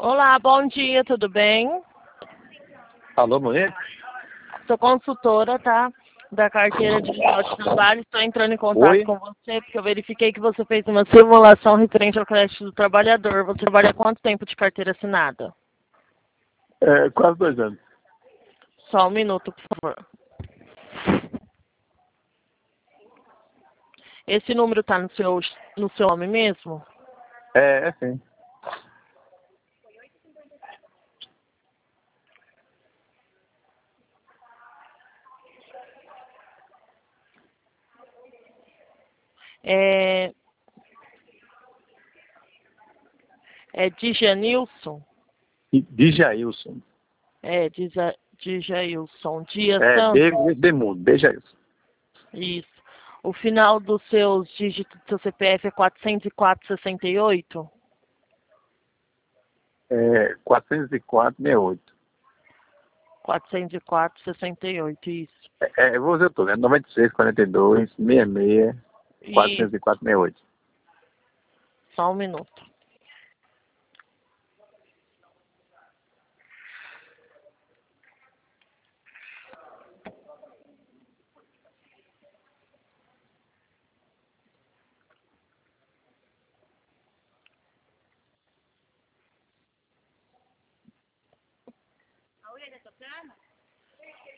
Olá, bom dia, tudo bem? Alô, mulher? Sou consultora, tá? Da carteira digital de trabalho. Estou entrando em contato Oi? com você porque eu verifiquei que você fez uma simulação referente ao crédito do trabalhador. Você trabalha quanto tempo de carteira assinada? Quase 2 anos. Só um minuto, por favor. Esse número está no seu nome mesmo? É sim. É, é Djanilson? Djailson. É, Djailson. Dia É, Santos? Demudo, Djailson. Isso. O final dos seus dígitos do seu CPF é 404,68? 404,68. 404,68, isso. Eu vou dizer tudo, né? 96, 42, 66, Isso, 404,68. só um minuto.